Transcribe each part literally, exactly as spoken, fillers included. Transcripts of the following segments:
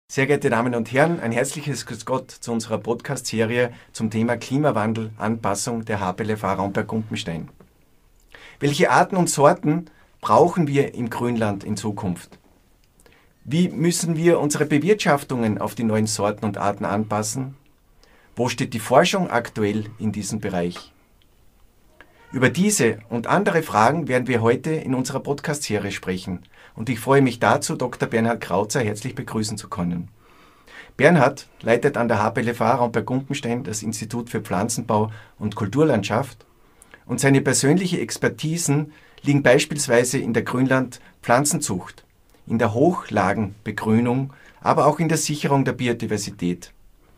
Sehr geehrte Damen und Herren, ein herzliches Grüß Gott zu unserer Podcast-Serie zum Thema Klimawandel, Anpassung der H P L V Raumberg-Gumpenstein. Welche Arten und Sorten brauchen wir im Grünland in Zukunft? Wie müssen wir unsere Bewirtschaftungen auf die neuen Sorten und Arten anpassen? Wo steht die Forschung aktuell in diesem Bereich? Über diese und andere Fragen werden wir heute in unserer Podcast-Serie sprechen. Und ich freue mich dazu, Doktor Bernhard Krauzer herzlich begrüßen zu können. Bernhard leitet an der H P L V Raumberg-Gumpenstein das Institut für Pflanzenbau und Kulturlandschaft und seine persönlichen Expertisen liegen beispielsweise in der Grünland-Pflanzenzucht, in der Hochlagenbegrünung, aber auch in der Sicherung der Biodiversität.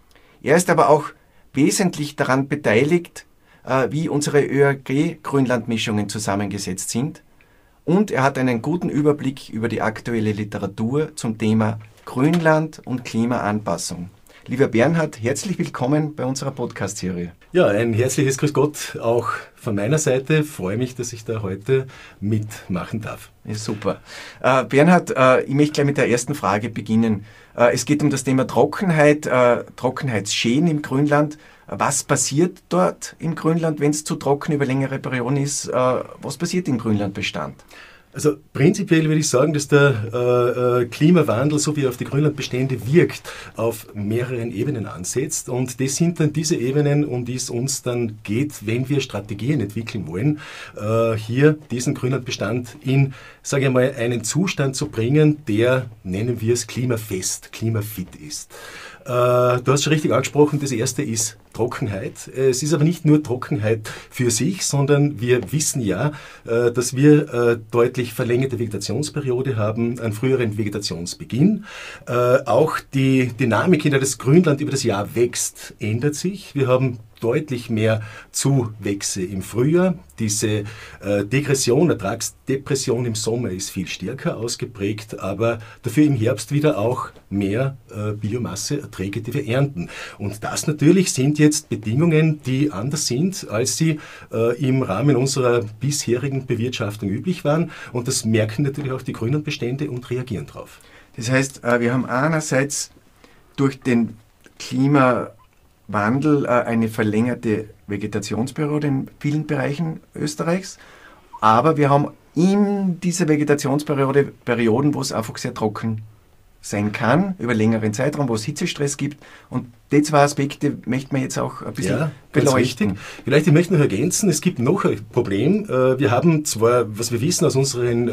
Er ist aber auch wesentlich daran beteiligt, wie unsere ÖAG-Grünlandmischungen zusammengesetzt sind. Und er hat einen guten Überblick über die aktuelle Literatur zum Thema Grünland und Klimaanpassung. Lieber Bernhard, herzlich willkommen bei unserer Podcast-Serie. Ja, ein herzliches Grüß Gott auch von meiner Seite. Ich freue mich, dass ich da heute mitmachen darf. Ja, super. Äh, Bernhard, äh, ich möchte gleich mit der ersten Frage beginnen. Äh, es geht um das Thema Trockenheit, äh, Trockenheitsschäden im Grünland. Was passiert dort im Grünland, wenn es zu trocken über längere Perioden ist? Äh, was passiert im Grünlandbestand? Also prinzipiell würde ich sagen, dass der äh, Klimawandel, so wie er auf die Grünlandbestände wirkt, auf mehreren Ebenen ansetzt. Und das sind dann diese Ebenen, um die es uns dann geht, wenn wir Strategien entwickeln wollen, äh, hier diesen Grünlandbestand in, sage ich mal, einen Zustand zu bringen, der, nennen wir es, klimafest, klimafit ist. Äh, du hast schon richtig angesprochen, das erste ist Trockenheit. Es ist aber nicht nur Trockenheit für sich, sondern wir wissen ja, äh, dass wir äh, deutlich verlängerte Vegetationsperiode haben, einen früheren Vegetationsbeginn. Äh, auch die Dynamik, in der das Grünland über das Jahr wächst, ändert sich. Wir haben deutlich mehr Zuwächse im Frühjahr. Diese äh, Degression, Ertragsdepression im Sommer ist viel stärker ausgeprägt, aber dafür im Herbst wieder auch mehr äh, Biomasse, Erträge, die wir ernten. Und das natürlich sind jetzt Bedingungen, die anders sind, als sie äh, im Rahmen unserer bisherigen Bewirtschaftung üblich waren. Und das merken natürlich auch die Grünlandbestände und reagieren drauf. Das heißt, äh, wir haben einerseits durch den Klima Wandel, eine verlängerte Vegetationsperiode in vielen Bereichen Österreichs, aber wir haben in dieser Vegetationsperiode Perioden, wo es einfach sehr trocken sein kann, über längeren Zeitraum, wo es Hitzestress gibt, und die zwei Aspekte möchten wir jetzt auch ein bisschen ja, beleuchten. Vielleicht ich möchte noch ergänzen, es gibt noch ein Problem. Wir haben zwar, was wir wissen aus unseren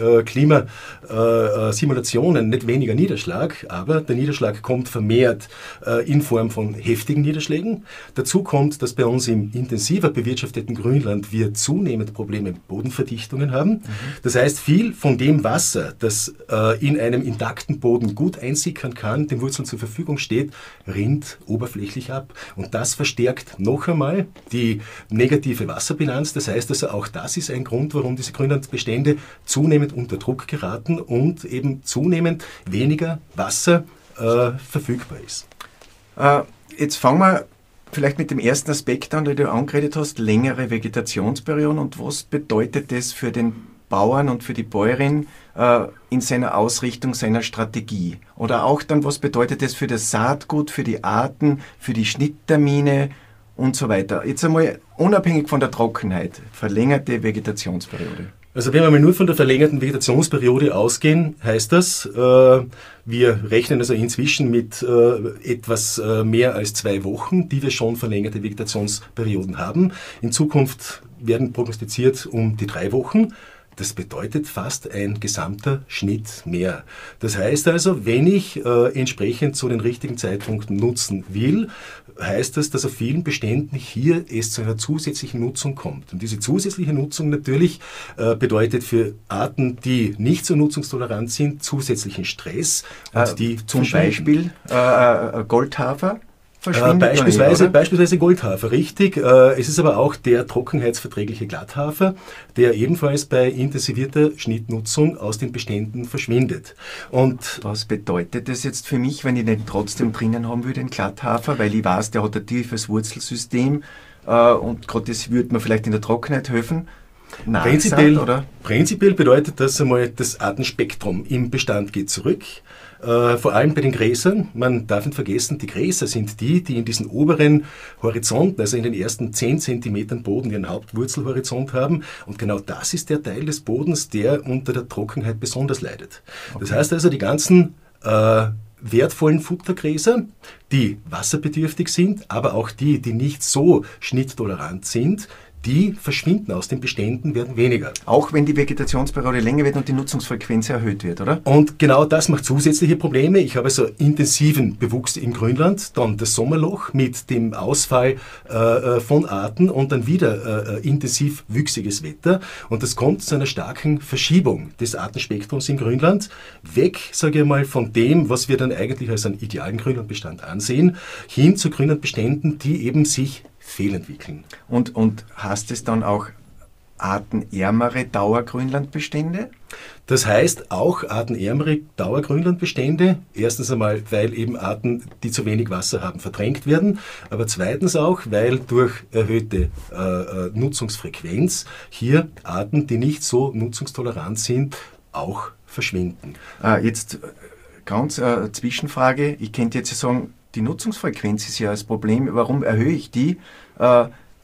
Klimasimulationen, nicht weniger Niederschlag, aber der Niederschlag kommt vermehrt in Form von heftigen Niederschlägen. Dazu kommt, dass bei uns im intensiver bewirtschafteten Grünland wir zunehmend Probleme mit Bodenverdichtungen haben. Mhm. Das heißt, viel von dem Wasser, das in einem intakten Boden gut einsickern kann, den Wurzeln zur Verfügung steht, rinnt oberflächlich ab. Und das verstärkt noch einmal die negative Wasserbilanz. Das heißt also, auch das ist ein Grund, warum diese Grünlandbestände zunehmend unter Druck geraten und eben zunehmend weniger Wasser äh, verfügbar ist. Äh, jetzt fangen wir vielleicht mit dem ersten Aspekt an, den du angeredet hast, längere Vegetationsperioden. Und was bedeutet das für den Bauern und für die Bäuerin äh, in seiner Ausrichtung, seiner Strategie? Oder auch dann, was bedeutet das für das Saatgut, für die Arten, für die Schnitttermine und so weiter? Jetzt einmal unabhängig von der Trockenheit, verlängerte Vegetationsperiode. Also wenn wir mal nur von der verlängerten Vegetationsperiode ausgehen, heißt das, äh, wir rechnen also inzwischen mit äh, etwas äh, mehr als zwei Wochen, die wir schon verlängerte Vegetationsperioden haben. In Zukunft werden prognostiziert um die drei Wochen. Das bedeutet fast ein gesamter Schnitt mehr. Das heißt also, wenn ich äh, entsprechend zu den richtigen Zeitpunkten nutzen will, heißt das, dass auf vielen Beständen hier es zu einer zusätzlichen Nutzung kommt. Und diese zusätzliche Nutzung natürlich äh, bedeutet für Arten, die nicht so nutzungstolerant sind, zusätzlichen Stress. Und äh, die zum Beispiel äh, Goldhafer? Äh, beispielsweise, nicht, beispielsweise Goldhafer, richtig. Äh, es ist aber auch der trockenheitsverträgliche Glatthafer, der ebenfalls bei intensivierter Schnittnutzung aus den Beständen verschwindet. Und was bedeutet das jetzt für mich, wenn ich den trotzdem drinnen haben will, den Glatthafer, weil ich weiß, der hat ein tiefes Wurzelsystem äh, und gerade das würde mir vielleicht in der Trockenheit helfen. Prinzipiell, oder? prinzipiell bedeutet das einmal, das Artenspektrum im Bestand geht zurück. Äh, vor allem bei den Gräsern. Man darf nicht vergessen, die Gräser sind die, die in diesen oberen Horizonten, also in den ersten zehn Zentimetern Boden, ihren Hauptwurzelhorizont haben. Und genau das ist der Teil des Bodens, der unter der Trockenheit besonders leidet. Okay. Das heißt also, die ganzen äh, wertvollen Futtergräser, die wasserbedürftig sind, aber auch die, die nicht so schnitttolerant sind, die verschwinden aus den Beständen, werden weniger. Auch wenn die Vegetationsperiode länger wird und die Nutzungsfrequenz erhöht wird, oder? Und genau das macht zusätzliche Probleme. Ich habe also intensiven Bewuchs im Grünland, dann das Sommerloch mit dem Ausfall äh, von Arten und dann wieder äh, intensiv wüchsiges Wetter. Und das kommt zu einer starken Verschiebung des Artenspektrums im Grünland. Weg, sage ich mal, von dem, was wir dann eigentlich als einen idealen Grünlandbestand ansehen, hin zu Grünlandbeständen, die eben sich fehlentwickeln. Und, und hast es dann auch artenärmere Dauergrünlandbestände? Das heißt auch artenärmere Dauergrünlandbestände. Erstens einmal, weil eben Arten, die zu wenig Wasser haben, verdrängt werden. Aber zweitens auch, weil durch erhöhte äh, Nutzungsfrequenz hier Arten, die nicht so nutzungstolerant sind, auch verschwinden. Äh, jetzt ganz äh, Zwischenfrage. Ich könnte jetzt sagen, die Nutzungsfrequenz ist ja das Problem. Warum erhöhe ich die? Äh,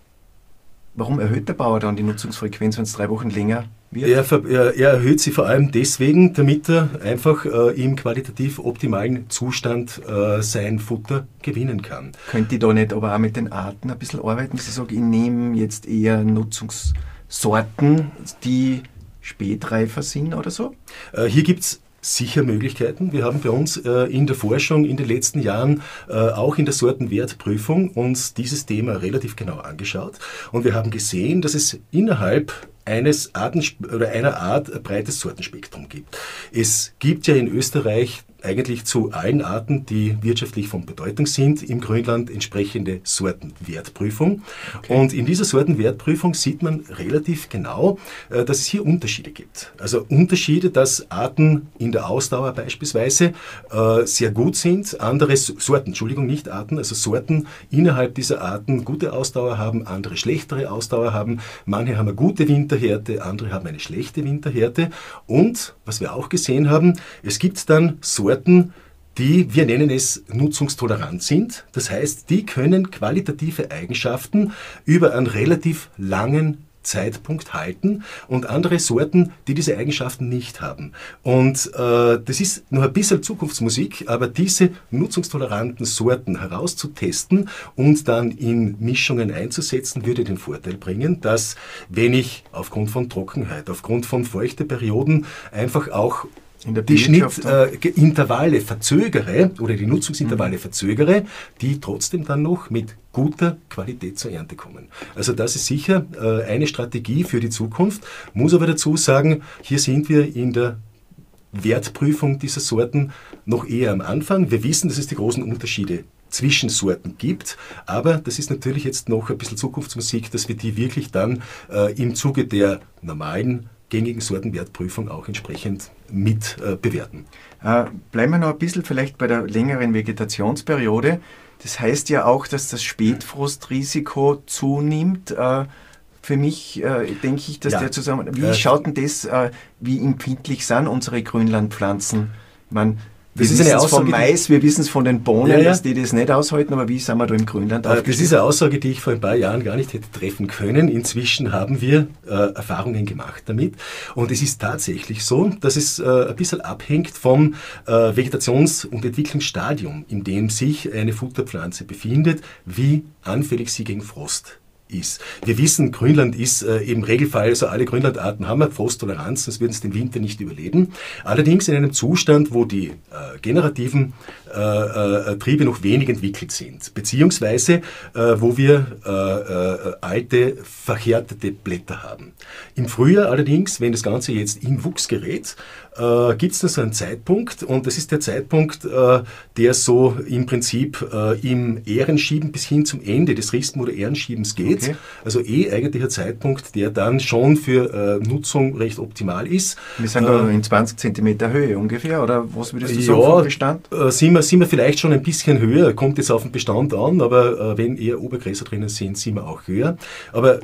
warum erhöht der Bauer dann die Nutzungsfrequenz, wenn es drei Wochen länger wird? Er, er, er erhöht sie vor allem deswegen, damit er einfach äh, im qualitativ optimalen Zustand äh, sein Futter gewinnen kann. Könnte ich da nicht aber auch mit den Arten ein bisschen arbeiten? Ich sage, ich nehme jetzt eher Nutzungssorten, die spätreifer sind oder so? Äh, hier gibt es sicher Möglichkeiten. Wir haben bei uns äh, in der Forschung in den letzten Jahren äh, auch in der Sortenwertprüfung uns dieses Thema relativ genau angeschaut und wir haben gesehen, dass es innerhalb eines Arten oder einer Art ein breites Sortenspektrum gibt. Es gibt ja in Österreich eigentlich zu allen Arten, die wirtschaftlich von Bedeutung sind, im Grünland entsprechende Sortenwertprüfung. Okay. Und in dieser Sortenwertprüfung sieht man relativ genau, dass es hier Unterschiede gibt. Also Unterschiede, dass Arten in der Ausdauer beispielsweise äh, sehr gut sind, andere Sorten, Entschuldigung, nicht Arten, also Sorten innerhalb dieser Arten gute Ausdauer haben, andere schlechtere Ausdauer haben. Manche haben eine gute Winterhärte, andere haben eine schlechte Winterhärte. Und, was wir auch gesehen haben, es gibt dann Sorten, die, wir nennen es, nutzungstolerant sind. Das heißt, die können qualitative Eigenschaften über einen relativ langen Zeitpunkt halten und andere Sorten, die diese Eigenschaften nicht haben. Und äh, das ist noch ein bisschen Zukunftsmusik, aber diese nutzungstoleranten Sorten herauszutesten und dann in Mischungen einzusetzen, würde den Vorteil bringen, dass wenn ich aufgrund von Trockenheit, aufgrund von feuchten Perioden einfach auch in der die Schnittintervalle äh, verzögere oder die Nutzungsintervalle mhm. verzögere, die trotzdem dann noch mit guter Qualität zur Ernte kommen. Also das ist sicher äh, eine Strategie für die Zukunft. Muss aber dazu sagen, hier sind wir in der Wertprüfung dieser Sorten noch eher am Anfang. Wir wissen, dass es die großen Unterschiede zwischen Sorten gibt, aber das ist natürlich jetzt noch ein bisschen Zukunftsmusik, dass wir die wirklich dann äh, im Zuge der normalen gängigen Sortenwertprüfung auch entsprechend mit äh, bewerten. Äh, bleiben wir noch ein bisschen vielleicht bei der längeren Vegetationsperiode. Das heißt ja auch, dass das Spätfrostrisiko zunimmt. Äh, für mich äh, denke ich, dass ja. der Zusammenhang... Wie äh, schaut denn das, äh, wie empfindlich sind unsere Grünlandpflanzen? Ich meine, wir wissen es vom Mais, wir wissen es von den Bohnen, ja, ja. dass die das nicht aushalten, aber wie sind wir da im Grünland aufgestellt? Das ist eine Aussage, die ich vor ein paar Jahren gar nicht hätte treffen können. Inzwischen haben wir äh, Erfahrungen gemacht damit. Und es ist tatsächlich so, dass es äh, ein bisschen abhängt vom äh, Vegetations- und Entwicklungsstadium, in dem sich eine Futterpflanze befindet, wie anfällig sie gegen Frost ist. Wir wissen, Grünland ist äh, im Regelfall, also alle Grünlandarten haben eine Frosttoleranz, sonst würden es den Winter nicht überleben. Allerdings in einem Zustand, wo die äh, generativen äh, äh, Triebe noch wenig entwickelt sind, beziehungsweise äh, wo wir äh, äh, alte, verhärtete Blätter haben. Im Frühjahr allerdings, wenn das Ganze jetzt in Wuchs gerät, äh, gibt es da so einen Zeitpunkt und das ist der Zeitpunkt, äh, der so im Prinzip äh, im Ährenschieben bis hin zum Ende des Rispen- oder Ährenschiebens geht. Okay. Also eh eigentlich ein Zeitpunkt, der dann schon für äh, Nutzung recht optimal ist. Wir sind da äh, in zwanzig Zentimeter Höhe ungefähr, oder was würdest du sagen vom Bestand? Äh, sind, wir, sind wir vielleicht schon ein bisschen höher, kommt jetzt auf den Bestand an, aber äh, wenn eher Obergräser drinnen sind, sind wir auch höher. Aber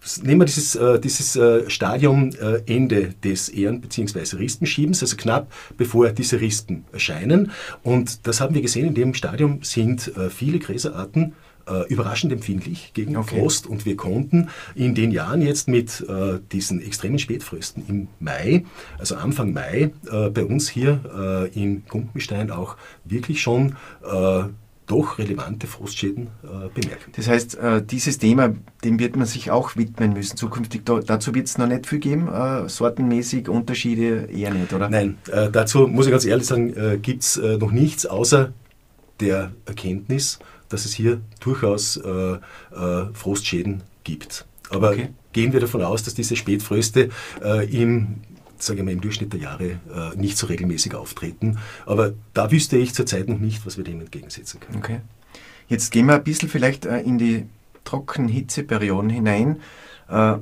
Nehmen wir dieses, äh, dieses äh, Stadium äh, Ende des Ähren- bzw. Rispenschiebens, also knapp bevor diese Rispen erscheinen. Und das haben wir gesehen, in dem Stadium sind äh, viele Gräserarten äh, überraschend empfindlich gegen okay. Frost. Und wir konnten in den Jahren jetzt mit äh, diesen extremen Spätfrösten im Mai, also Anfang Mai, äh, bei uns hier äh, in Gumpenstein auch wirklich schon äh, doch relevante Frostschäden äh, bemerken. Das heißt, äh, dieses Thema, dem wird man sich auch widmen müssen zukünftig. Da, dazu wird es noch nicht viel geben, äh, sortenmäßig Unterschiede eher nicht, oder? Nein, äh, dazu muss ich ganz ehrlich sagen, äh, gibt es äh, noch nichts außer der Erkenntnis, dass es hier durchaus äh, äh, Frostschäden gibt. Aber okay. gehen wir davon aus, dass diese Spätfröste äh, im sage ich mal, im Durchschnitt der Jahre äh, nicht so regelmäßig auftreten. Aber da wüsste ich zurzeit noch nicht, was wir dem entgegensetzen können. Okay. Jetzt gehen wir ein bisschen vielleicht äh, in die trockenen Hitzeperioden hinein. Äh,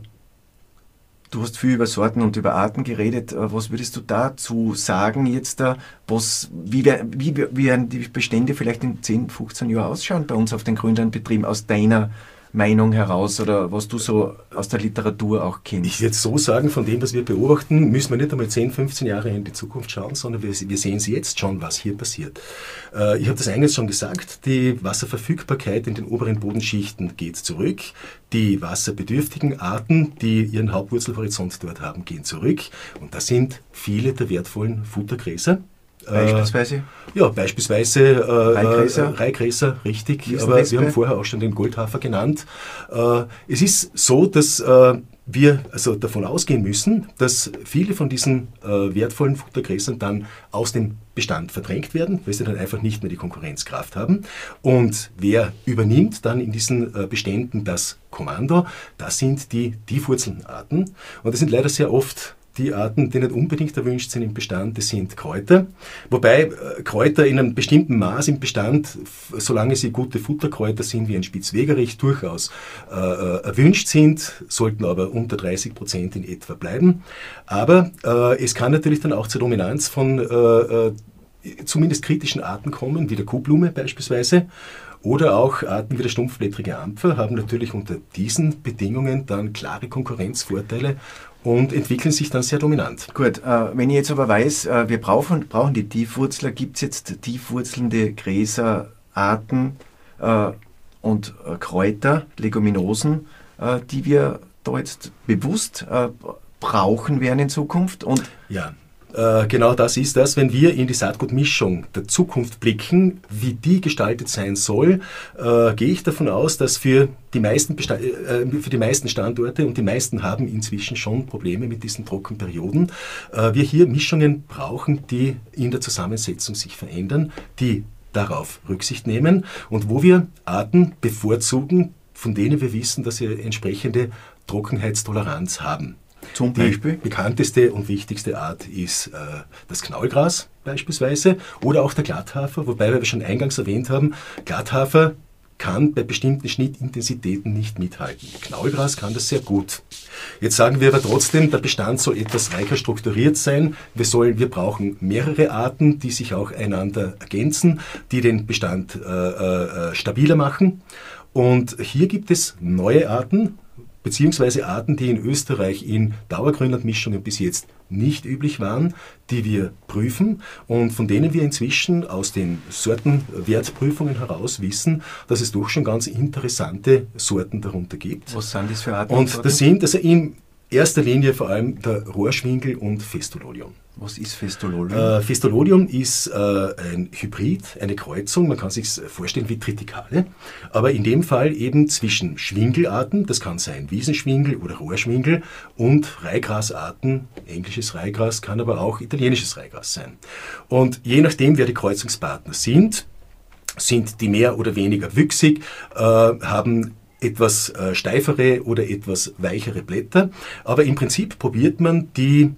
du hast viel über Sorten und über Arten geredet. Äh, was würdest du dazu sagen jetzt? Äh, was, wie, wär, wie, wie werden die Bestände vielleicht in zehn, fünfzehn Jahren ausschauen bei uns auf den Grünlandbetrieben aus deiner Meinung heraus oder was du so aus der Literatur auch kennst? Ich würde so sagen, von dem, was wir beobachten, müssen wir nicht einmal zehn, fünfzehn Jahre in die Zukunft schauen, sondern wir, wir sehen es jetzt schon, was hier passiert. Äh, ich habe das eingangs schon gesagt, die Wasserverfügbarkeit in den oberen Bodenschichten geht zurück. Die wasserbedürftigen Arten, die ihren Hauptwurzelhorizont dort haben, gehen zurück. Und das sind viele der wertvollen Futtergräser. Beispielsweise? Äh, ja, beispielsweise äh, Reihgräser. Äh, Reihgräser, richtig. Aber wir haben vorher auch schon den Goldhafer genannt. Äh, es ist so, dass äh, wir also davon ausgehen müssen, dass viele von diesen äh, wertvollen Futtergräsern dann aus dem Bestand verdrängt werden, weil sie dann einfach nicht mehr die Konkurrenzkraft haben. Und wer übernimmt dann in diesen äh, Beständen das Kommando? Das sind die Tiefwurzelarten. Und das sind leider sehr oft die Arten, die nicht unbedingt erwünscht sind im Bestand, das sind Kräuter. Wobei äh, Kräuter in einem bestimmten Maß im Bestand, f- solange sie gute Futterkräuter sind, wie ein Spitzwegerich, durchaus äh, erwünscht sind, sollten aber unter dreißig Prozent in etwa bleiben. Aber äh, es kann natürlich dann auch zur Dominanz von äh, äh, zumindest kritischen Arten kommen, wie der Kuhblume beispielsweise. Oder auch Arten wie der stumpfblättrige Ampfer haben natürlich unter diesen Bedingungen dann klare Konkurrenzvorteile und entwickeln sich dann sehr dominant. Gut, äh, wenn ich jetzt aber weiß, äh, wir brauchen, brauchen die Tiefwurzler, gibt es jetzt tiefwurzelnde Gräserarten äh, und äh, Kräuter, Leguminosen, äh, die wir da jetzt bewusst äh, brauchen werden in Zukunft? Und ja. Genau das ist das, wenn wir in die Saatgutmischung der Zukunft blicken, wie die gestaltet sein soll, äh, gehe ich davon aus, dass für die, meisten Besta- äh, für die meisten Standorte, und die meisten haben inzwischen schon Probleme mit diesen Trockenperioden, äh, wir hier Mischungen brauchen, die in der Zusammensetzung sich verändern, die darauf Rücksicht nehmen und wo wir Arten bevorzugen, von denen wir wissen, dass sie entsprechende Trockenheitstoleranz haben. Zum Beispiel? Die bekannteste und wichtigste Art ist äh, das Knaulgras beispielsweise oder auch der Glatthafer, wobei wir schon eingangs erwähnt haben, Glatthafer kann bei bestimmten Schnittintensitäten nicht mithalten. Knaulgras kann das sehr gut. Jetzt sagen wir aber trotzdem, der Bestand soll etwas reicher strukturiert sein. Wir, sollen, wir brauchen mehrere Arten, die sich auch einander ergänzen, die den Bestand äh, äh, stabiler machen. Und hier gibt es neue Arten, beziehungsweise Arten, die in Österreich in Dauergrünlandmischungen bis jetzt nicht üblich waren, die wir prüfen und von denen wir inzwischen aus den Sortenwertprüfungen heraus wissen, dass es doch schon ganz interessante Sorten darunter gibt. Was sind das für Arten? Und das sind also in erster Linie vor allem der Rohrschwingel und Festololium. Was ist Festololium? Äh, Festololium ist äh, ein Hybrid, eine Kreuzung, man kann sich vorstellen wie Tritikale, aber in dem Fall eben zwischen Schwingelarten, das kann sein Wiesenschwingel oder Rohrschwingel, und Reihgrasarten, englisches Reihgras, kann aber auch italienisches Reihgras sein. Und je nachdem, wer die Kreuzungspartner sind, sind die mehr oder weniger wüchsig, äh, haben etwas äh, steifere oder etwas weichere Blätter, aber im Prinzip probiert man die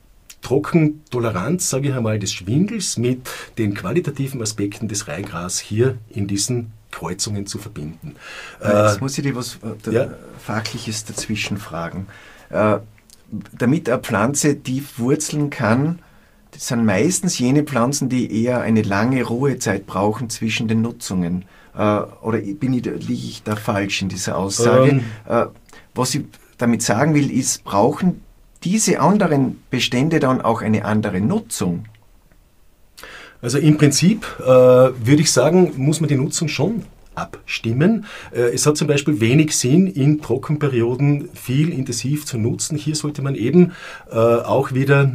Trockentoleranz, sage ich einmal, des Schwingels mit den qualitativen Aspekten des Reihgras hier in diesen Kreuzungen zu verbinden. Jetzt äh, muss ich dir was äh, ja? Fachliches dazwischen fragen. Äh, damit eine Pflanze tief wurzeln kann, das sind meistens jene Pflanzen, die eher eine lange Ruhezeit brauchen zwischen den Nutzungen. Äh, oder bin ich, liege ich da falsch in dieser Aussage? Ähm, äh, was ich damit sagen will, ist, brauchen diese anderen Bestände dann auch eine andere Nutzung? Also im Prinzip äh, würde ich sagen, muss man die Nutzung schon abstimmen. Äh, es hat zum Beispiel wenig Sinn, in Trockenperioden viel intensiv zu nutzen. Hier sollte man eben äh, auch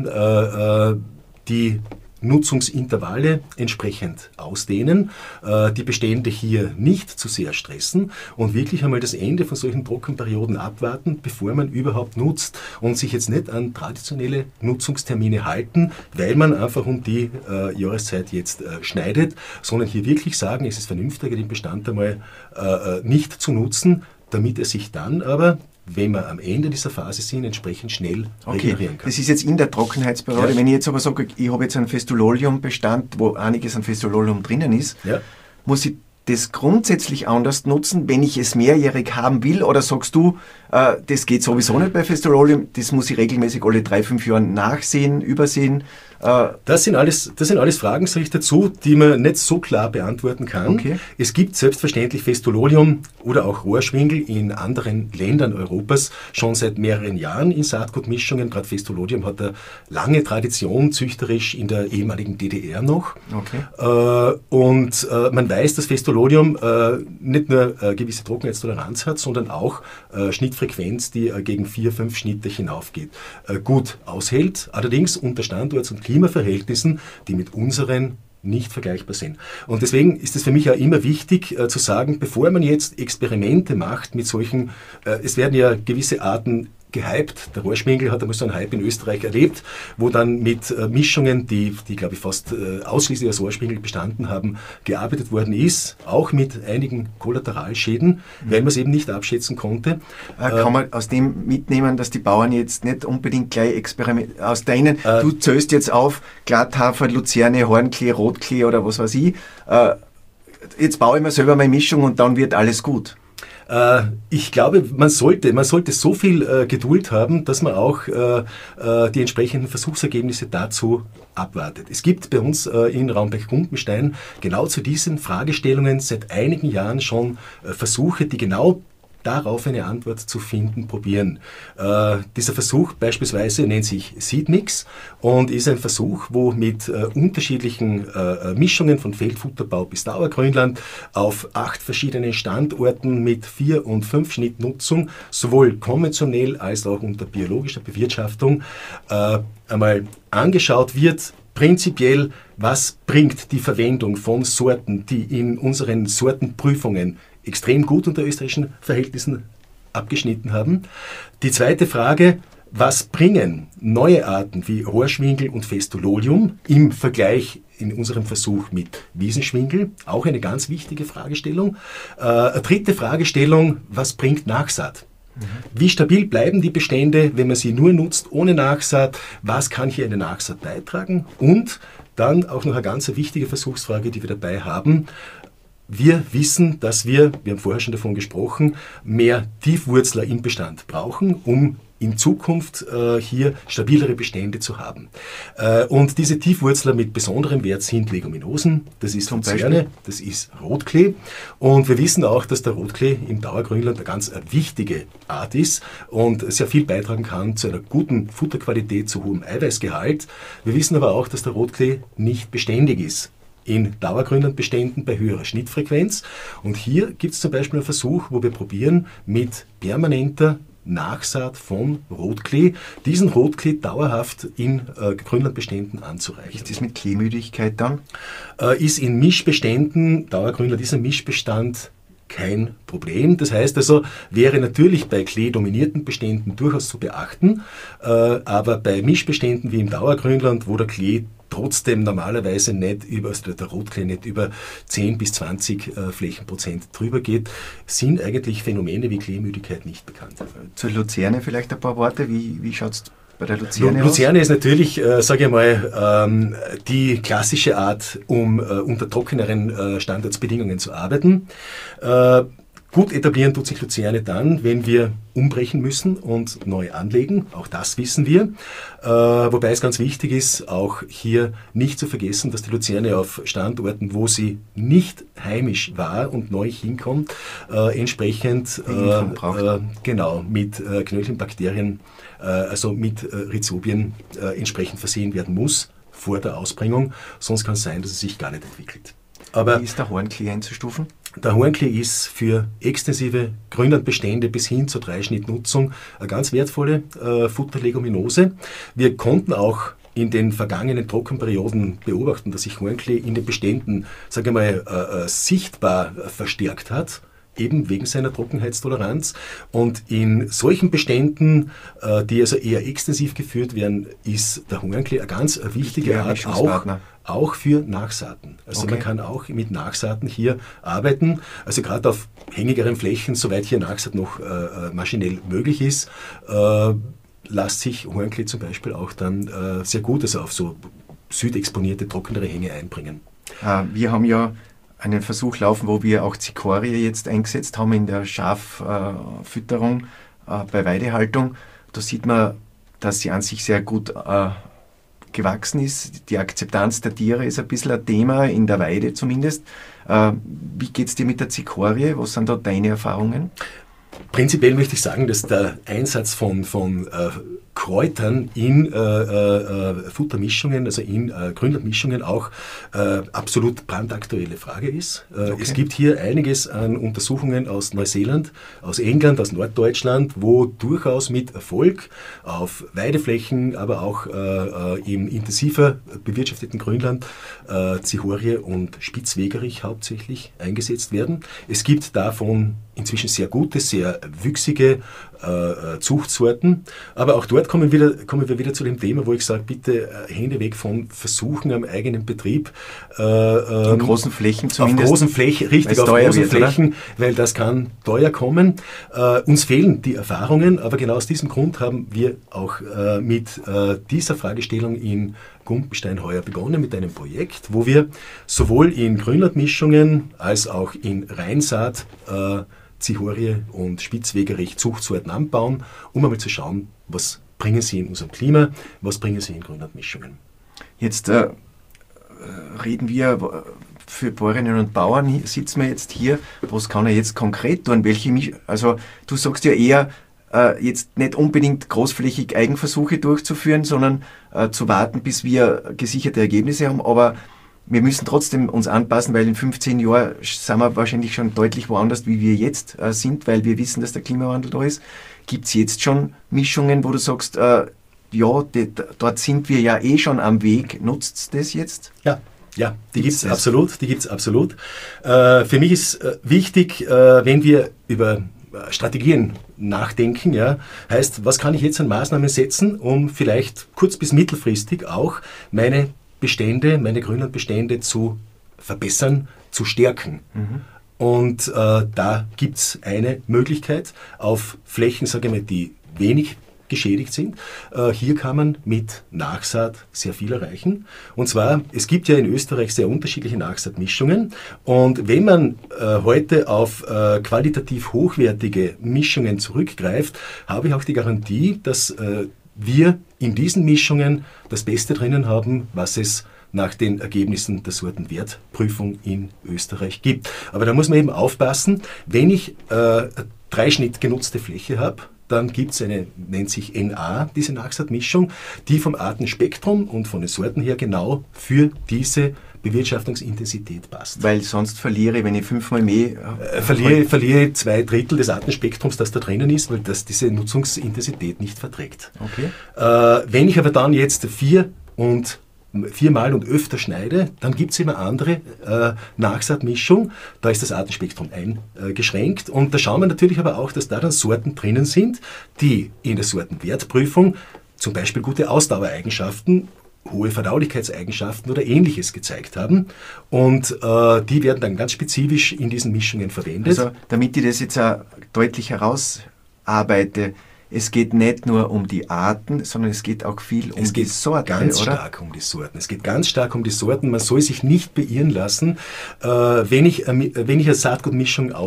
wieder äh, die Nutzungsintervalle entsprechend ausdehnen, äh, die Bestände hier nicht zu sehr stressen und wirklich einmal das Ende von solchen Trockenperioden abwarten, bevor man überhaupt nutzt und sich jetzt nicht an traditionelle Nutzungstermine halten, weil man einfach um die äh, Jahreszeit jetzt äh, schneidet, sondern hier wirklich sagen, es ist vernünftiger, den Bestand einmal äh, nicht zu nutzen, damit er sich dann aber, wenn wir am Ende dieser Phase sind, entsprechend schnell okay, regenerieren kann. Das ist jetzt in der Trockenheitsperiode. Ja. Wenn ich jetzt aber sage, ich habe jetzt einen Festololium-Bestand, wo einiges an Festololium drinnen ist, Ja. muss ich das grundsätzlich anders nutzen, wenn ich es mehrjährig haben will? Oder sagst du, äh, das geht sowieso nicht bei Festololium, das muss ich regelmäßig alle drei, fünf Jahre nachsehen, übersehen? Äh, Das sind alles, das sind alles Fragen, sage ich dazu, die man nicht so klar beantworten kann. Okay. Es gibt selbstverständlich Festololium oder auch Rohrschwingel in anderen Ländern Europas schon seit mehreren Jahren in Saatgutmischungen. Gerade Festololium hat eine lange Tradition, züchterisch in der ehemaligen D D R noch. Okay. Äh, und äh, man weiß, dass Festololium äh, nicht nur äh, gewisse Trockenheitstoleranz hat, sondern auch äh, Schnittfrequenz, die äh, gegen vier, fünf Schnitte hinaufgeht, äh, gut aushält. Allerdings unter Standorts- und Klimaverhältnissen, die mit unseren nicht vergleichbar sind. Und deswegen ist es für mich auch immer wichtig äh, zu sagen, bevor man jetzt Experimente macht mit solchen, äh, es werden ja gewisse Arten gehypt. Der Rohrschwingel hat einmal so einen Hype in Österreich erlebt, wo dann mit äh, Mischungen, die, die glaube ich fast äh, ausschließlich als Rohrschwingel bestanden haben, gearbeitet worden ist, auch mit einigen Kollateralschäden, mhm. weil man es eben nicht abschätzen konnte. Äh, kann man aus dem mitnehmen, dass die Bauern jetzt nicht unbedingt gleich Experiment aus deinen, äh, du zählst jetzt auf Glatthafer, Luzerne, Hornklee, Rotklee oder was weiß ich, äh, jetzt baue ich mir selber meine Mischung und dann wird alles gut. Ich glaube, man sollte, man sollte so viel äh, Geduld haben, dass man auch äh, äh, die entsprechenden Versuchsergebnisse dazu abwartet. Es gibt bei uns äh, in Raumberg-Gumpenstein genau zu diesen Fragestellungen seit einigen Jahren schon äh, Versuche, die genau darauf eine Antwort zu finden, probieren. Äh, dieser Versuch beispielsweise nennt sich Seedmix und ist ein Versuch, wo mit äh, unterschiedlichen äh, Mischungen von Feldfutterbau bis Dauergrünland auf acht verschiedenen Standorten mit vier und fünf Schnittnutzung, sowohl konventionell als auch unter biologischer Bewirtschaftung, äh, einmal angeschaut wird, prinzipiell, was bringt die Verwendung von Sorten, die in unseren Sortenprüfungen extrem gut unter österreichischen Verhältnissen abgeschnitten haben. Die zweite Frage, was bringen neue Arten wie Rohrschwingel und Festololium im Vergleich in unserem Versuch mit Wiesenschwingel? Auch eine ganz wichtige Fragestellung. Äh, eine dritte Fragestellung, was bringt Nachsaat? Wie stabil bleiben die Bestände, wenn man sie nur nutzt ohne Nachsaat? Was kann hier eine Nachsaat beitragen? Und dann auch noch eine ganz wichtige Versuchsfrage, die wir dabei haben. Wir wissen, dass wir, wir haben vorher schon davon gesprochen, mehr Tiefwurzler im Bestand brauchen, um in Zukunft äh, hier stabilere Bestände zu haben. Äh, und diese Tiefwurzler mit besonderem Wert sind Leguminosen, das ist Luzerne, das ist Rotklee. Und wir wissen auch, dass der Rotklee im Dauergrünland eine ganz wichtige Art ist und sehr viel beitragen kann zu einer guten Futterqualität, zu hohem Eiweißgehalt. Wir wissen aber auch, dass der Rotklee nicht beständig ist in Dauergrünlandbeständen bei höherer Schnittfrequenz. Und hier gibt es zum Beispiel einen Versuch, wo wir probieren, mit permanenter Nachsaat von Rotklee, diesen Rotklee dauerhaft in äh, Grünlandbeständen anzureichern. Ist das mit Kleemüdigkeit dann? Äh, ist in Mischbeständen, Dauergrünland ist ein Mischbestand, kein Problem. Das heißt also, wäre natürlich bei Klee-dominierten Beständen durchaus zu beachten, äh, aber bei Mischbeständen wie im Dauergrünland, wo der Klee trotzdem normalerweise nicht über, also der Rotklee nicht über zehn bis zwanzig äh, Flächenprozent drüber geht, sind eigentlich Phänomene wie Kleemüdigkeit nicht bekannt. Zur Luzerne vielleicht ein paar Worte. Wie, wie schaut es bei der Luzerne aus? Luzerne ist natürlich, äh, sage ich mal, ähm, die klassische Art, um äh, unter trockeneren äh, Standortsbedingungen zu arbeiten. Äh, Gut etablieren tut sich Luzerne dann, wenn wir umbrechen müssen und neu anlegen. Auch das wissen wir. Äh, wobei es ganz wichtig ist, auch hier nicht zu vergessen, dass die Luzerne auf Standorten, wo sie nicht heimisch war und neu hinkommt, äh, entsprechend äh, äh, genau mit äh, Knöchelbakterien, äh, also mit äh, Rhizobien äh, entsprechend versehen werden muss vor der Ausbringung. Sonst kann es sein, dass es sich gar nicht entwickelt. Aber wie ist der Hornklee einzustufen? Der Hornklee ist für extensive Grünlandbestände bis hin zur Dreischnittnutzung eine ganz wertvolle äh, Futterleguminose. Wir konnten auch in den vergangenen Trockenperioden beobachten, dass sich Hornklee in den Beständen, sage ich mal, äh, äh, sichtbar äh, verstärkt hat, eben wegen seiner Trockenheitstoleranz. Und in solchen Beständen, äh, die also eher extensiv geführt werden, ist der Hornklee eine ganz wichtige Art, auch, auch für Nachsaaten. Also okay. Man kann auch mit Nachsaaten hier arbeiten, also gerade auf hängigeren Flächen, soweit hier Nachsaat noch äh, maschinell möglich ist, äh, lässt sich Hornklee zum Beispiel auch dann äh, sehr gut, also auf so südexponierte, trockenere Hänge einbringen. Äh, wir haben ja einen Versuch laufen, wo wir auch Zikorie jetzt eingesetzt haben in der Schaffütterung äh, bei Weidehaltung. Da sieht man, dass sie an sich sehr gut äh, gewachsen ist. Die Akzeptanz der Tiere ist ein bisschen ein Thema, in der Weide zumindest. Äh, wie geht es dir mit der Zikorie? Was sind da deine Erfahrungen? Prinzipiell möchte ich sagen, dass der Einsatz von, von äh, Kräutern in äh, äh, Futtermischungen, also in äh, Grünlandmischungen auch äh, absolut brandaktuelle Frage ist. Äh, okay. Es gibt hier einiges an Untersuchungen aus Neuseeland, aus England, aus Norddeutschland, wo durchaus mit Erfolg auf Weideflächen, aber auch äh, im intensiver bewirtschafteten Grünland äh, Zihorie und Spitzwegerich hauptsächlich eingesetzt werden. Es gibt davon inzwischen sehr gute, sehr wüchsige äh, Zuchtsorten, aber auch dort kommen, wieder, kommen wir wieder zu dem Thema, wo ich sage, bitte äh, Hände weg von Versuchen am eigenen Betrieb. Äh, ähm, In großen Flächen zumindest. Auf großen Flächen, richtig, auf großen wird, Flächen, oder? Weil das kann teuer kommen. Äh, uns fehlen die Erfahrungen, aber genau aus diesem Grund haben wir auch äh, mit äh, dieser Fragestellung in Gumpenstein heuer begonnen mit einem Projekt, wo wir sowohl in Grünlandmischungen als auch in Reinsaat äh, Zihorie und Spitzwegerich Zuchtsorten anbauen, um einmal zu schauen, was bringen sie in unserem Klima, was bringen sie in Grünlandmischungen. Jetzt äh, reden wir für Bäuerinnen und Bauern, sitzen wir jetzt hier, was kann er jetzt konkret tun? Welche Misch also du sagst ja eher, äh, jetzt nicht unbedingt großflächig Eigenversuche durchzuführen, sondern äh, zu warten, bis wir gesicherte Ergebnisse haben, aber wir müssen trotzdem uns anpassen, weil in fünfzehn Jahren sind wir wahrscheinlich schon deutlich woanders, wie wir jetzt äh, sind, weil wir wissen, dass der Klimawandel da ist. Gibt es jetzt schon Mischungen, wo du sagst, äh, ja, die, dort sind wir ja eh schon am Weg. Nutzt das jetzt? Ja. Ja, die gibt es absolut, die gibt's absolut. Äh, für mich ist äh, wichtig, äh, wenn wir über äh, Strategien nachdenken, ja, heißt, was kann ich jetzt an Maßnahmen setzen, um vielleicht kurz- bis mittelfristig auch meine Bestände, meine Grünlandbestände zu verbessern, zu stärken. Mhm. Und äh, da gibt es eine Möglichkeit auf Flächen, sage ich mal, die wenig geschädigt sind. Äh, hier kann man mit Nachsaat sehr viel erreichen. Und zwar, es gibt ja in Österreich sehr unterschiedliche Nachsaatmischungen. Und wenn man äh, heute auf äh, qualitativ hochwertige Mischungen zurückgreift, habe ich auch die Garantie, dass äh, wir in diesen Mischungen das Beste drinnen haben, was es nach den Ergebnissen der Sortenwertprüfung in Österreich gibt. Aber da muss man eben aufpassen, wenn ich äh, Dreischnitt genutzte Fläche habe, dann gibt es eine, nennt sich N A, diese Nachsaatmischung, die vom Artenspektrum und von den Sorten her genau für diese Bewirtschaftungsintensität passt. Weil sonst verliere ich, wenn ich fünfmal mehr... Äh, verliere, verliere zwei Drittel des Artenspektrums, das da drinnen ist, weil das diese Nutzungsintensität nicht verträgt. Okay. Äh, wenn ich aber dann jetzt vier und viermal und öfter schneide, dann gibt es immer andere äh, Nachsaatmischung. Da ist das Artenspektrum eingeschränkt. Äh, und da schauen wir natürlich aber auch, dass da dann Sorten drinnen sind, die in der Sortenwertprüfung zum Beispiel gute Ausdauereigenschaften, hohe Verdaulichkeitseigenschaften oder Ähnliches gezeigt haben. Und äh, die werden dann ganz spezifisch in diesen Mischungen verwendet. Also damit ich das jetzt auch deutlich herausarbeite, es geht nicht nur um die Arten, sondern es geht auch viel um es geht die Sorten, ganz oder? stark um die Sorten. Es geht ganz stark um die Sorten. Man soll sich nicht beirren lassen. Äh, wenn ich, äh, wenn ich eine Saatgutmischung aus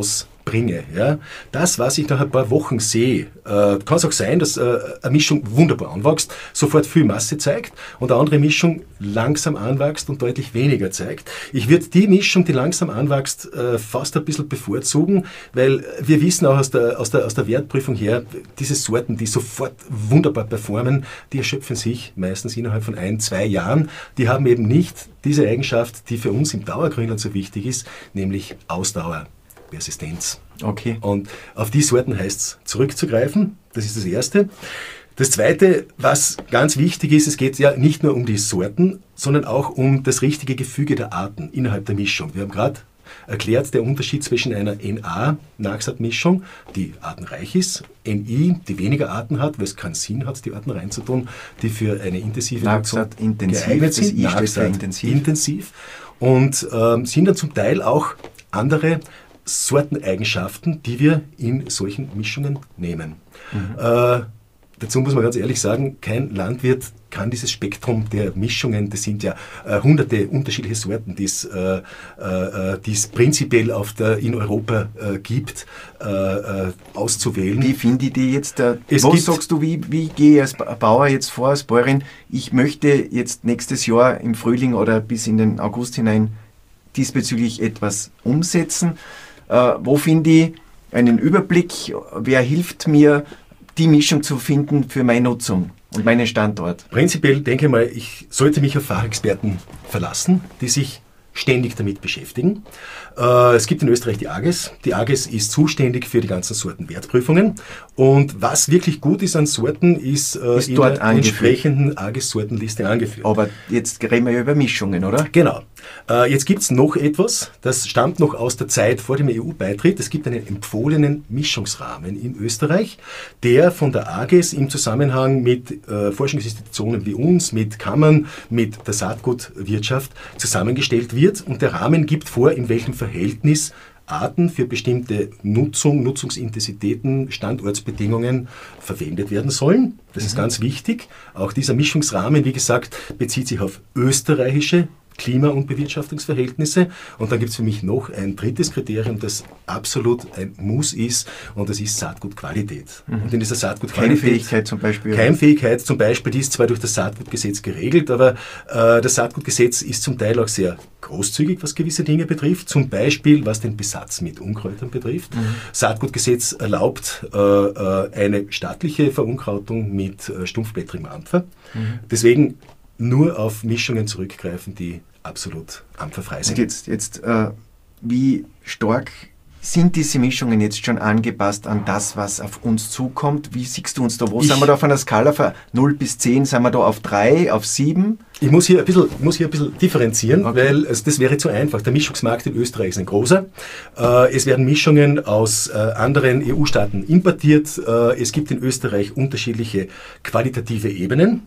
bringe, ja, das, was ich nach ein paar Wochen sehe, äh, kann es auch sein, dass äh, eine Mischung wunderbar anwächst, sofort viel Masse zeigt und eine andere Mischung langsam anwächst und deutlich weniger zeigt. Ich würde die Mischung, die langsam anwächst, äh, fast ein bisschen bevorzugen, weil wir wissen auch aus der, aus der, aus der Wertprüfung her, diese Sorten, die sofort wunderbar performen, die erschöpfen sich meistens innerhalb von ein, zwei Jahren. Die haben eben nicht diese Eigenschaft, die für uns im Dauergrünland so wichtig ist, nämlich Ausdauer. Persistenz. Okay. Und auf die Sorten heißt es zurückzugreifen. Das ist das Erste. Das Zweite, was ganz wichtig ist, es geht ja nicht nur um die Sorten, sondern auch um das richtige Gefüge der Arten innerhalb der Mischung. Wir haben gerade erklärt, der Unterschied zwischen einer N A-Nachsaatmischung, die artenreich ist, N I, die weniger Arten hat, weil es keinen Sinn hat, die Arten reinzutun, die für eine intensive Nutzung geeignet sind. Das I steht für intensiv. intensiv. Und ähm, sind dann zum Teil auch andere Sorteneigenschaften, die wir in solchen Mischungen nehmen. Mhm. Äh, dazu muss man ganz ehrlich sagen, kein Landwirt kann dieses Spektrum der Mischungen, das sind ja äh, hunderte unterschiedliche Sorten, die es äh, äh, prinzipiell auf der, in Europa äh, gibt, äh, äh, auszuwählen. Wie finde ich die jetzt? Äh, was sagst du, wie, wie gehe ich als Bauer jetzt vor, als Bäuerin? Ich möchte jetzt nächstes Jahr im Frühling oder bis in den August hinein diesbezüglich etwas umsetzen. Äh, wo finde ich einen Überblick? Wer hilft mir, die Mischung zu finden für meine Nutzung und meinen Standort? Prinzipiell denke ich mal, ich sollte mich auf Fachexperten verlassen, die sich ständig damit beschäftigen. Äh, es gibt in Österreich die A G E S. Die A G E S ist zuständig für die ganzen Sortenwertprüfungen. Und was wirklich gut ist an Sorten, ist, äh, ist in dort der angeführt. entsprechenden A G E S-Sortenliste angeführt. Aber jetzt reden wir ja über Mischungen, oder? Genau. Äh, jetzt gibt es noch etwas, das stammt noch aus der Zeit vor dem E U-Beitritt. Es gibt einen empfohlenen Mischungsrahmen in Österreich, der von der A G E S im Zusammenhang mit äh, Forschungsinstitutionen wie uns, mit Kammern, mit der Saatgutwirtschaft zusammengestellt wird. Und der Rahmen gibt vor, in welchem Verhältnis Arten für bestimmte Nutzung, Nutzungsintensitäten, Standortsbedingungen verwendet werden sollen. Das mhm. ist ganz wichtig. Auch dieser Mischungsrahmen, wie gesagt, bezieht sich auf österreichische Klima- und Bewirtschaftungsverhältnisse. Und dann gibt es für mich noch ein drittes Kriterium, das absolut ein Muss ist, und das ist Saatgutqualität. Mhm. Und in dieser Saatgutqualität... Keimfähigkeit zum Beispiel. Keimfähigkeit zum Beispiel, die ist zwar durch das Saatgutgesetz geregelt, aber äh, das Saatgutgesetz ist zum Teil auch sehr großzügig, was gewisse Dinge betrifft, zum Beispiel was den Besatz mit Unkräutern betrifft. Mhm. Saatgutgesetz erlaubt äh, äh, eine stattliche Verunkrautung mit äh, stumpfblättrigem Ampfer. Mhm. Deswegen nur auf Mischungen zurückgreifen, die absolut ampferfrei sind. Und jetzt, jetzt äh, wie stark sind diese Mischungen jetzt schon angepasst an das, was auf uns zukommt? Wie siehst du uns da? Wo ich, sind wir da auf einer Skala von null bis zehn? Sind wir da auf drei, auf sieben? Ich muss hier ein bisschen, muss hier ein bisschen differenzieren, okay. weil also das wäre zu einfach. Der Mischungsmarkt in Österreich ist ein großer. Äh, es werden Mischungen aus äh, anderen E U-Staaten importiert. Äh, es gibt in Österreich unterschiedliche qualitative Ebenen.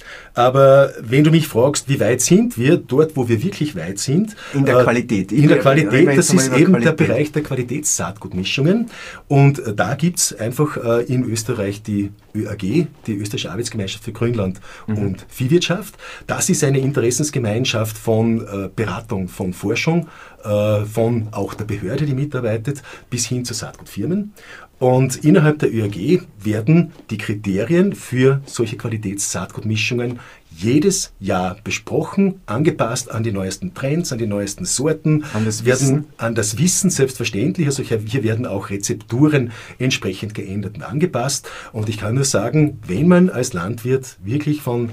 Aber wenn du mich fragst, wie weit sind wir, dort wo wir wirklich weit sind, in der äh, Qualität, in der Qualität, das ist eben Qualität. Der Bereich der Qualitätssaatgutmischungen, und äh, da gibt es einfach äh, in Österreich die Ö A G, die Österreichische Arbeitsgemeinschaft für Grünland mhm. und Viehwirtschaft. Das ist eine Interessensgemeinschaft von äh, Beratung, von Forschung, äh, von auch der Behörde, die mitarbeitet, bis hin zu Saatgutfirmen. Und innerhalb der Ö A G werden die Kriterien für solche Qualitätssaatgutmischungen jedes Jahr besprochen, angepasst an die neuesten Trends, an die neuesten Sorten, an das werden Wissen, an das Wissen selbstverständlich. Also hier werden auch Rezepturen entsprechend geändert und angepasst. Und ich kann nur sagen, wenn man als Landwirt wirklich von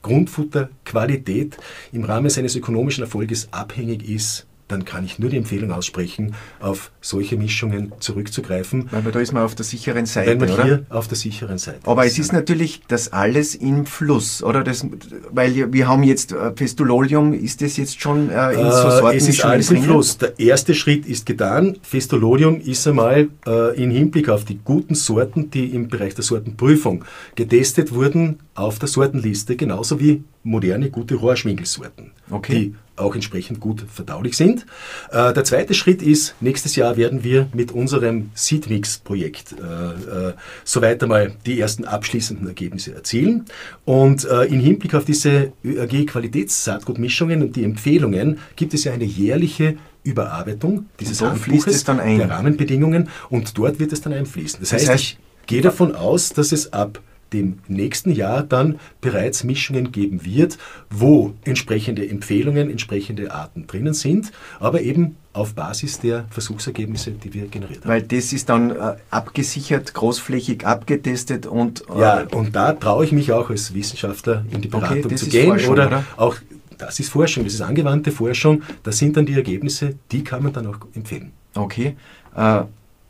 Grundfutterqualität im Rahmen seines ökonomischen Erfolges abhängig ist, dann kann ich nur die Empfehlung aussprechen, auf solche Mischungen zurückzugreifen. Weil da ist man auf der sicheren Seite, Weil man oder? hier auf der sicheren Seite Aber ist. es ist natürlich das alles im Fluss, oder? Das, weil wir haben jetzt äh, Festololium, ist das jetzt schon äh, in so Sorten? Äh, es ist alles im Fluss. Der erste Schritt ist getan. Festololium ist einmal äh, im Hinblick auf die guten Sorten, die im Bereich der Sortenprüfung getestet wurden, auf der Sortenliste, genauso wie moderne, gute Rohrschwingelsorten, okay. die auch entsprechend gut verdaulich sind. Äh, der zweite Schritt ist, nächstes Jahr werden wir mit unserem Seedmix-Projekt äh, äh, soweit einmal die ersten abschließenden Ergebnisse erzielen. Und äh, im Hinblick auf diese Ö A G-Qualitätssaatgutmischungen und die Empfehlungen gibt es ja eine jährliche Überarbeitung dieses und dort fließt Handbuches es dann ein. der Rahmenbedingungen und dort wird es dann einfließen. Das, Das heißt, heißt, ich gehe davon aus, dass es ab dem nächsten Jahr dann bereits Mischungen geben wird, wo entsprechende Empfehlungen, entsprechende Arten drinnen sind, aber eben auf Basis der Versuchsergebnisse, die wir generiert haben. Weil das ist dann äh, abgesichert, großflächig abgetestet und... Äh, ja, und da traue ich mich auch als Wissenschaftler in die Beratung okay, das zu ist gehen. Forschung, oder, oder auch, das ist Forschung, das ist angewandte Forschung, das sind dann die Ergebnisse, die kann man dann auch empfehlen. Okay. Äh,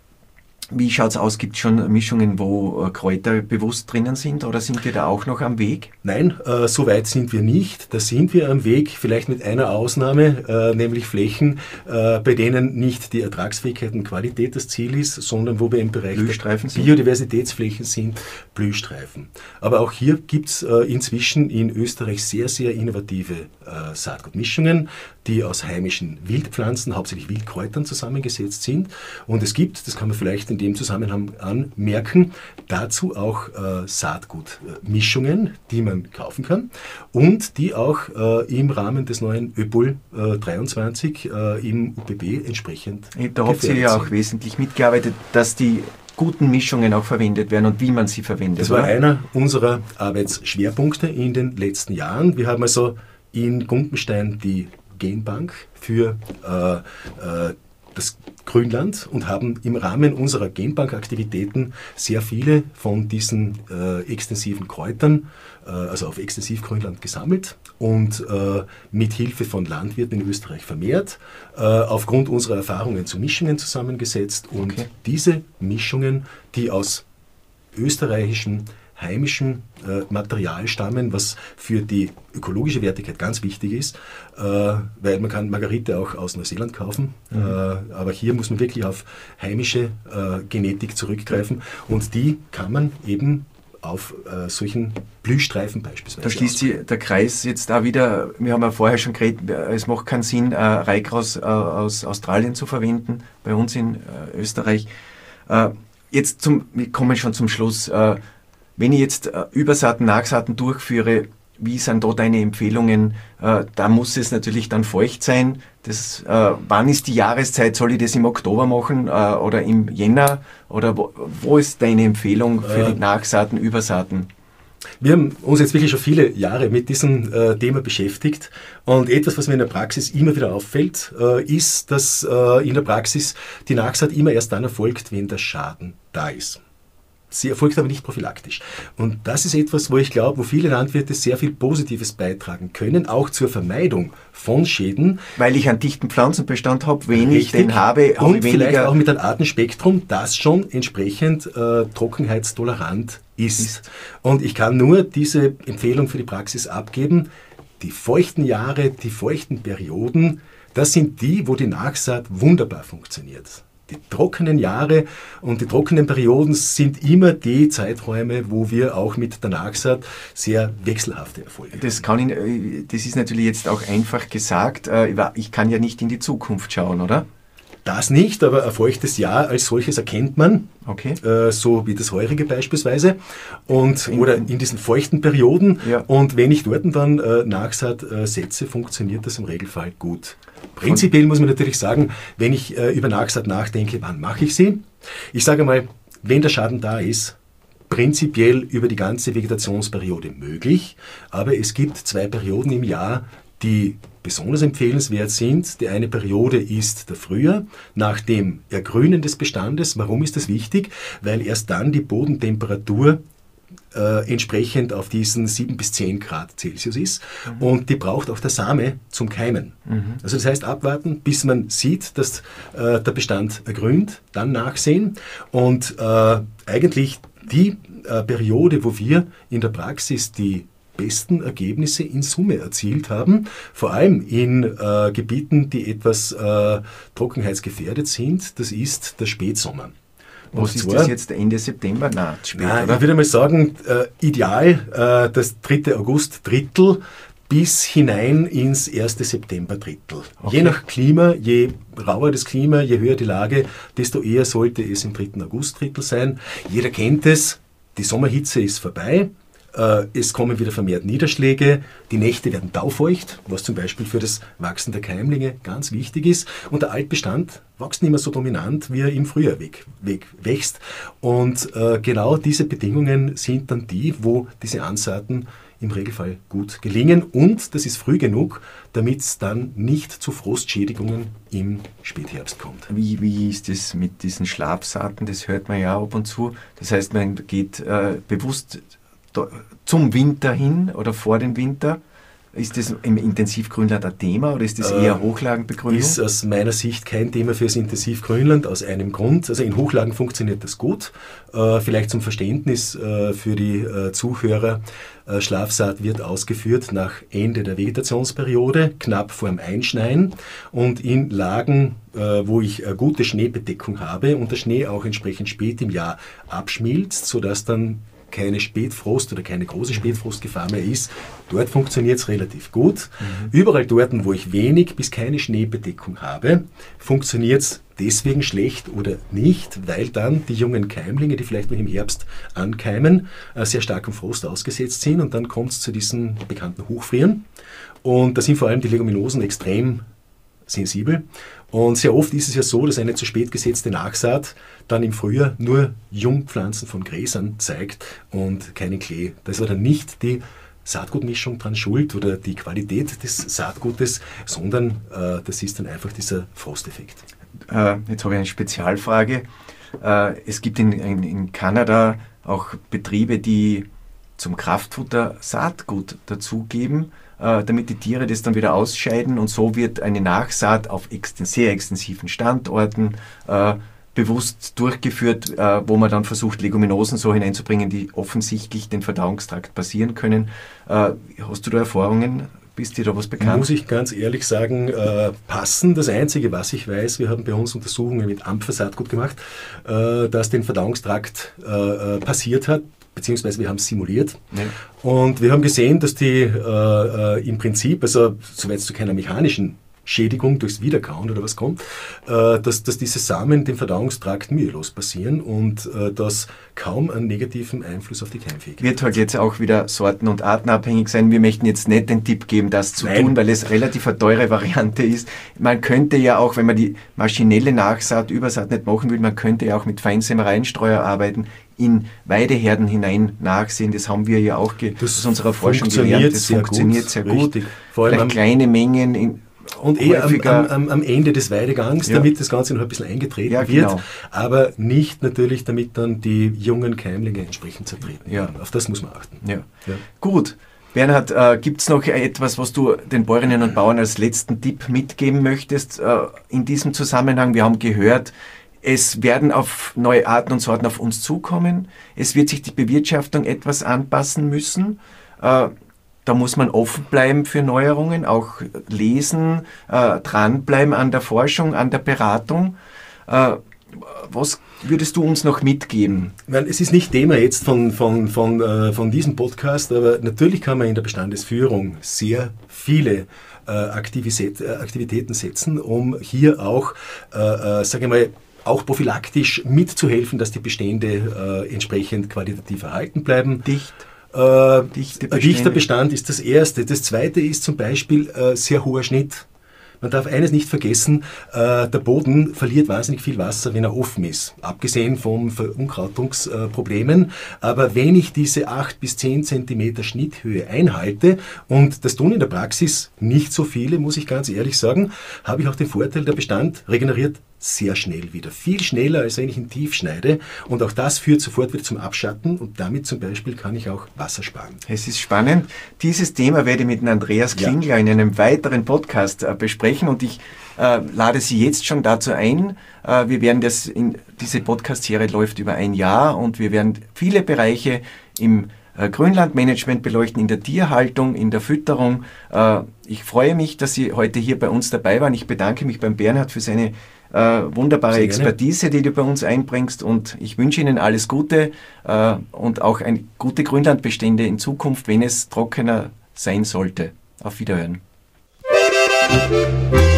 Wie schaut es aus? Gibt es schon Mischungen, wo äh, Kräuter bewusst drinnen sind oder sind wir da auch noch am Weg? Nein, äh, so weit sind wir nicht. Da sind wir am Weg, vielleicht mit einer Ausnahme, äh, nämlich Flächen, äh, bei denen nicht die Ertragsfähigkeit und Qualität das Ziel ist, sondern wo wir im Bereich der sind? Biodiversitätsflächen sind, Blühstreifen. Aber auch hier gibt es äh, inzwischen in Österreich sehr, sehr innovative äh, Saatgutmischungen, die aus heimischen Wildpflanzen, hauptsächlich Wildkräutern zusammengesetzt sind. Und es gibt, das kann man vielleicht in dem Zusammenhang anmerken, dazu auch äh, Saatgutmischungen, die man kaufen kann und die auch äh, im Rahmen des neuen ÖPOL äh, dreiundzwanzig äh, im U P B entsprechend Da habt ihr ja sind. auch wesentlich mitgearbeitet, dass die guten Mischungen auch verwendet werden und wie man sie verwendet. Das war oder? einer unserer Arbeitsschwerpunkte in den letzten Jahren. Wir haben also in Gumpenstein die Genbank für äh, äh, das Grünland und haben im Rahmen unserer Genbankaktivitäten sehr viele von diesen äh, extensiven Kräutern, äh, also auf Extensivgrünland gesammelt und äh, mit Hilfe von Landwirten in Österreich vermehrt, äh, aufgrund unserer Erfahrungen zu Mischungen zusammengesetzt und Okay. diese Mischungen, die aus österreichischen heimischen äh, Material stammen, was für die ökologische Wertigkeit ganz wichtig ist, äh, weil man kann Margarite auch aus Neuseeland kaufen, mhm. äh, aber hier muss man wirklich auf heimische äh, Genetik zurückgreifen und die kann man eben auf äh, solchen Blühstreifen beispielsweise. Da schließt sich der Kreis jetzt da wieder, wir haben ja vorher schon geredet, es macht keinen Sinn, äh, Reikros äh, aus Australien zu verwenden, bei uns in äh, Österreich. Äh, jetzt zum, wir kommen schon zum Schluss. Äh, Wenn ich jetzt äh, Übersaaten, Nachsaaten durchführe, wie sind da deine Empfehlungen? Äh, da muss es natürlich dann feucht sein. Das, äh, wann ist die Jahreszeit? Soll ich das im Oktober machen äh, oder im Jänner? Oder wo, wo ist deine Empfehlung für äh, die Nachsaaten, Übersaaten? Wir haben uns jetzt wirklich schon viele Jahre mit diesem äh, Thema beschäftigt und etwas, was mir in der Praxis immer wieder auffällt, äh, ist, dass äh, in der Praxis die Nachsaat immer erst dann erfolgt, wenn der Schaden da ist. Sie erfolgt aber nicht prophylaktisch. Und das ist etwas, wo ich glaube, wo viele Landwirte sehr viel Positives beitragen können, auch zur Vermeidung von Schäden. Weil ich einen dichten Pflanzenbestand habe, wenn Richtig. ich den habe, habe und ich weniger... vielleicht auch mit einem Artenspektrum, das schon entsprechend äh, trockenheitstolerant ist. ist. Und ich kann nur diese Empfehlung für die Praxis abgeben. Die feuchten Jahre, die feuchten Perioden, das sind die, wo die Nachsaat wunderbar funktioniert. Die trockenen Jahre und die trockenen Perioden sind immer die Zeiträume, wo wir auch mit der Nachsaat sehr wechselhafte Erfolge haben. Das kann ich, das ist natürlich jetzt auch einfach gesagt. Ich kann ja nicht in die Zukunft schauen, oder? Das nicht, aber ein feuchtes Jahr als solches erkennt man, okay. äh, so wie das heurige beispielsweise, und, in, oder in diesen feuchten Perioden. Ja. Und wenn ich dort dann äh, Nachsaat äh, setze, funktioniert das im Regelfall gut. Prinzipiell muss man natürlich sagen, wenn ich äh, über Nachsaat nachdenke, wann mache ich sie? Ich sage mal, wenn der Schaden da ist, prinzipiell über die ganze Vegetationsperiode möglich, aber es gibt zwei Perioden im Jahr, die besonders empfehlenswert sind. Die eine Periode ist der Frühjahr, nach dem Ergrünen des Bestandes. Warum ist das wichtig? Weil erst dann die Bodentemperatur äh, entsprechend auf diesen sieben bis zehn Grad Celsius ist mhm. und die braucht auch der Same zum Keimen. Mhm. Also das heißt abwarten, bis man sieht, dass äh, der Bestand ergrünt, dann nachsehen und äh, eigentlich die äh, Periode, wo wir in der Praxis die besten Ergebnisse in Summe erzielt haben, vor allem in äh, Gebieten, die etwas äh, trockenheitsgefährdet sind, das ist der Spätsommer. Und was ist zwar, das jetzt, Ende September? Nein, spät, nein, oder? Ich würde mal sagen, äh, ideal äh, das dritte August Drittel bis hinein ins erste September Drittel. Okay. Je nach Klima, je rauer das Klima, je höher die Lage, desto eher sollte es im dritten August Drittel sein. Jeder kennt es, die Sommerhitze ist vorbei. Äh, es kommen wieder vermehrt Niederschläge, die Nächte werden taufeucht, was zum Beispiel für das Wachsen der Keimlinge ganz wichtig ist. Und der Altbestand wächst nicht mehr so dominant, wie er im Frühjahr weg, weg, wächst. Und äh, genau diese Bedingungen sind dann die, wo diese Ansaaten im Regelfall gut gelingen. Und das ist früh genug, damit es dann nicht zu Frostschädigungen im Spätherbst kommt. Wie, wie ist das mit diesen Schlafsaaten? Das hört man ja ab und zu. Das heißt, man geht äh, bewusst zum Winter hin oder vor dem Winter. Ist das im Intensivgrünland ein Thema oder ist das eher äh, Hochlagenbegrünung? Ist aus meiner Sicht kein Thema fürs Intensivgrünland aus einem Grund. Also in Hochlagen funktioniert das gut. Äh, vielleicht zum Verständnis äh, für die äh, Zuhörer. Äh, Schlafsaat wird ausgeführt nach Ende der Vegetationsperiode, knapp vor dem Einschneien und in Lagen, äh, wo ich äh, gute Schneebedeckung habe und der Schnee auch entsprechend spät im Jahr abschmilzt, sodass dann keine Spätfrost oder keine große Spätfrostgefahr mehr ist. Dort funktioniert es relativ gut. Mhm. Überall dort, wo ich wenig bis keine Schneebedeckung habe, funktioniert es deswegen schlecht oder nicht, weil dann die jungen Keimlinge, die vielleicht noch im Herbst ankeimen, sehr stark am Frost ausgesetzt sind und dann kommt es zu diesen bekannten Hochfrieren. Und da sind vor allem die Leguminosen extrem sensibel. Und sehr oft ist es ja so, dass eine zu spät gesetzte Nachsaat dann im Frühjahr nur Jungpflanzen von Gräsern zeigt und keinen Klee. Da ist aber dann nicht die Saatgutmischung dran schuld oder die Qualität des Saatgutes, sondern äh, das ist dann einfach dieser Frosteffekt. Äh, jetzt habe ich eine Spezialfrage. Äh, es gibt in, in, in Kanada auch Betriebe, die zum Kraftfutter Saatgut dazugeben, damit die Tiere das dann wieder ausscheiden und so wird eine Nachsaat auf exten- sehr extensiven Standorten äh, bewusst durchgeführt, äh, wo man dann versucht, Leguminosen so hineinzubringen, die offensichtlich den Verdauungstrakt passieren können. Äh, hast du da Erfahrungen? Ist dir da was bekannt? Muss ich ganz ehrlich sagen, äh, passen. Das Einzige, was ich weiß, wir haben bei uns Untersuchungen mit Ampfersaatgut gemacht, äh, das den Verdauungstrakt äh, passiert hat, beziehungsweise wir haben es simuliert. Ja. Und wir haben gesehen, dass die äh, äh, im Prinzip, also soweit es zu keiner mechanischen Schädigung durchs Wiederkauen oder was kommt, äh, dass, dass diese Samen dem Verdauungstrakt mühelos passieren und äh, dass kaum einen negativen Einfluss auf die Keimfähigkeit. Wird halt jetzt auch wieder sorten- und artenabhängig sein. Wir möchten jetzt nicht den Tipp geben, das zu Nein. tun, weil es relativ eine teure Variante ist. Man könnte ja auch, wenn man die maschinelle Nachsaat, Übersaat nicht machen will, man könnte ja auch mit Feinsämereienstreuer arbeiten, in Weideherden hinein nachsehen. Das haben wir ja auch ge- aus unserer Forschung gelernt. Das sehr funktioniert gut, sehr gut. Richtig. Vor allem Vielleicht kleine Mengen in und eher am, am, am Ende des Weidegangs, ja. damit das Ganze noch ein bisschen eingetreten ja, genau. wird, aber nicht natürlich, damit dann die jungen Keimlinge entsprechend zertreten ja. werden. Auf das muss man achten. Ja. Ja. Gut. Bernhard, äh, gibt es noch etwas, was du den Bäuerinnen und Bauern als letzten Tipp mitgeben möchtest äh, in diesem Zusammenhang? Wir haben gehört, es werden auf neue Arten und Sorten auf uns zukommen. Es wird sich die Bewirtschaftung etwas anpassen müssen. Äh, Da muss man offen bleiben für Neuerungen, auch lesen, äh, dranbleiben an der Forschung, an der Beratung. Äh, was würdest du uns noch mitgeben? Es ist nicht Thema jetzt von, von, von, äh, von diesem Podcast, aber natürlich kann man in der Bestandesführung sehr viele äh, Aktivität, äh, Aktivitäten setzen, um hier auch, äh, äh, sage ich mal, auch prophylaktisch mitzuhelfen, dass die Bestände äh, entsprechend qualitativ erhalten bleiben. Dicht. Äh, dichter Bestand ist das Erste. Das Zweite ist zum Beispiel äh, sehr hoher Schnitt. Man darf eines nicht vergessen, äh, der Boden verliert wahnsinnig viel Wasser, wenn er offen ist, abgesehen von Verunkrautungsproblemen. Äh, Aber wenn ich diese acht bis zehn Zentimeter Schnitthöhe einhalte, und das tun in der Praxis nicht so viele, muss ich ganz ehrlich sagen, habe ich auch den Vorteil, der Bestand regeneriert sehr schnell wieder. Viel schneller, als wenn ich ihn tief schneide. Und auch das führt sofort wieder zum Abschatten und damit zum Beispiel kann ich auch Wasser sparen. Es ist spannend. Dieses Thema werde ich mit Andreas Klingler ja. in einem weiteren Podcast äh, besprechen und ich äh, lade Sie jetzt schon dazu ein. Äh, wir werden das, in, diese Podcast-Serie läuft über ein Jahr und wir werden viele Bereiche im äh, Grünlandmanagement beleuchten, in der Tierhaltung, in der Fütterung. Äh, ich freue mich, dass Sie heute hier bei uns dabei waren. Ich bedanke mich beim Bernhard für seine Äh, wunderbare Sehr Expertise, gerne. die du bei uns einbringst und ich wünsche Ihnen alles Gute äh, und auch eine gute Grünlandbestände in Zukunft, wenn es trockener sein sollte. Auf Wiederhören.